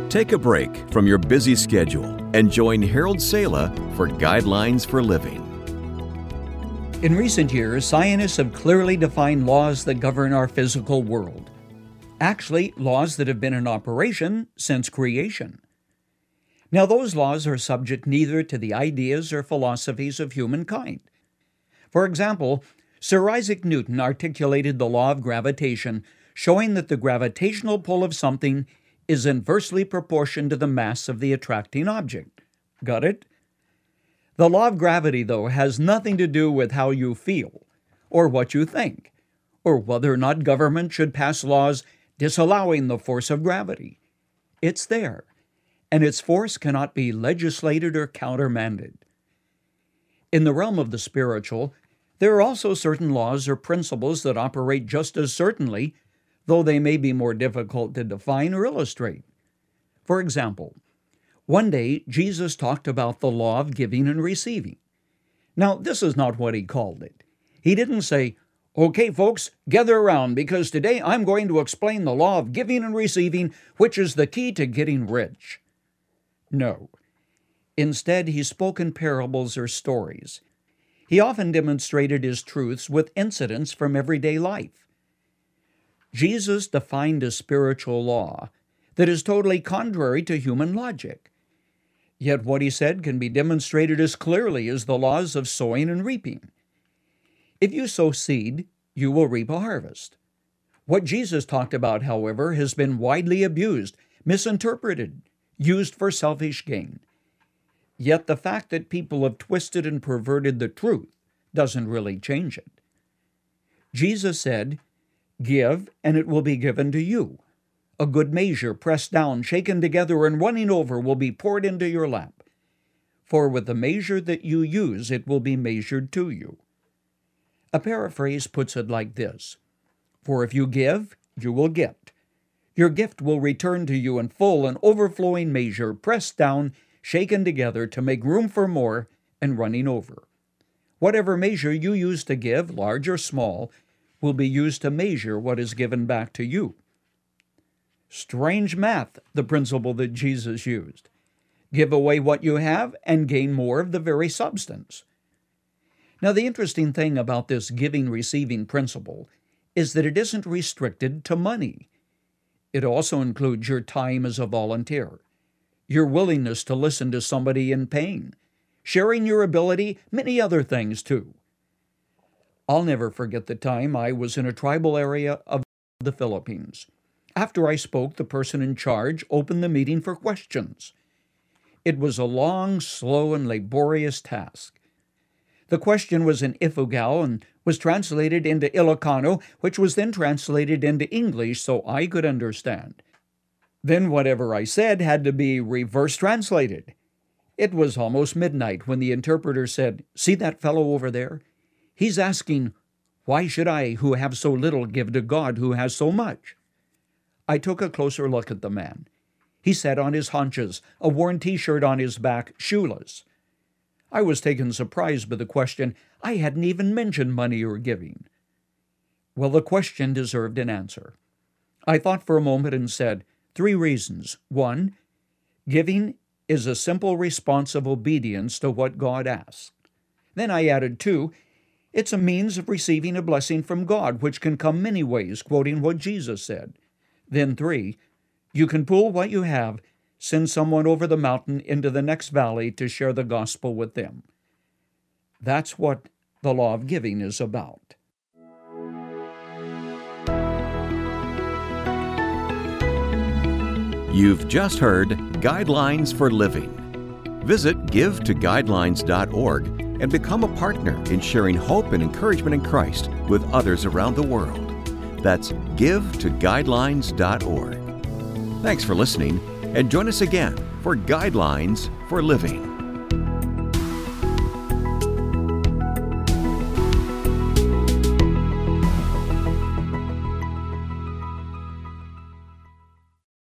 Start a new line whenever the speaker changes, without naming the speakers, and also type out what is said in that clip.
Take a break from your busy schedule and join Harold Sala for Guidelines for Living.
In recent years, scientists have clearly defined laws that govern our physical world. Actually, laws that have been in operation since creation. Now, those laws are subject neither to the ideas or philosophies of humankind. For example, Sir Isaac Newton articulated the law of gravitation, showing that the gravitational pull of something is inversely proportional to the mass of the attracting object. Got it? The law of gravity, though, has nothing to do with how you feel, or what you think, or whether or not government should pass laws disallowing the force of gravity. It's there, and its force cannot be legislated or countermanded. In the realm of the spiritual, there are also certain laws or principles that operate just as certainly, though they may be more difficult to define or illustrate. For example, one day Jesus talked about the law of giving and receiving. Now, this is not what he called it. He didn't say, "Okay, folks, gather around, because today I'm going to explain the law of giving and receiving, which is the key to getting rich." No. Instead, he spoke in parables or stories. He often demonstrated his truths with incidents from everyday life. Jesus defined a spiritual law that is totally contrary to human logic. Yet what he said can be demonstrated as clearly as the laws of sowing and reaping. If you sow seed, you will reap a harvest. What Jesus talked about, however, has been widely abused, misinterpreted, used for selfish gain. Yet the fact that people have twisted and perverted the truth doesn't really change it. Jesus said, "Give, and it will be given to you. A good measure, pressed down, shaken together, and running over, will be poured into your lap. For with the measure that you use, it will be measured to you." A paraphrase puts it like this: "For if you give, you will get. Your gift will return to you in full and overflowing measure, pressed down, shaken together to make room for more, and running over. Whatever measure you use to give, large or small, will be used to measure what is given back to you." Strange math, the principle that Jesus used. Give away what you have and gain more of the very substance. Now, the interesting thing about this giving-receiving principle is that it isn't restricted to money. It also includes your time as a volunteer, your willingness to listen to somebody in pain, sharing your ability, many other things too. I'll never forget the time I was in a tribal area of the Philippines. After I spoke, the person in charge opened the meeting for questions. It was a long, slow, and laborious task. The question was in Ifugao and was translated into Ilocano, which was then translated into English so I could understand. Then whatever I said had to be reverse translated. It was almost midnight when the interpreter said, "See that fellow over there? He's asking, 'Why should I, who have so little, give to God who has so much?'" I took a closer look at the man. He sat on his haunches, a worn t-shirt on his back, shoeless. I was taken surprised by the question. I hadn't even mentioned money or giving. Well, the question deserved an answer. I thought for a moment and said, 3 reasons. 1, giving is a simple response of obedience to what God asks. Then I added 2, it's a means of receiving a blessing from God, which can come many ways, quoting what Jesus said. Then 3, you can pool what you have, send someone over the mountain into the next valley to share the gospel with them. That's what the law of giving is about.
You've just heard Guidelines for Living. Visit givetoguidelines.org and become a partner in sharing hope and encouragement in Christ with others around the world. That's givetoguidelines.org. Thanks for listening, and join us again for Guidelines for Living.